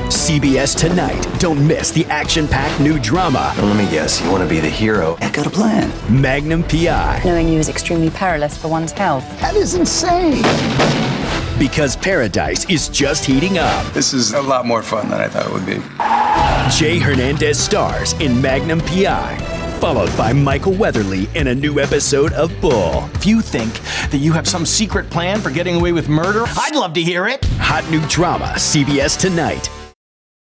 CBS Tonight. Don't miss the action-packed new drama, Well, let me guess, you want to be the hero. I got a plan. Magnum P.I. Knowing you is extremely perilous for one's health. That is insane. Because paradise is just heating up. This is a lot more fun than I thought it would be. Jay Hernandez stars in Magnum P.I., followed by Michael Weatherly in a new episode of Bull. If you think that you have some secret plan for getting away with murder, I'd love to hear it. Hot new drama, CBS Tonight.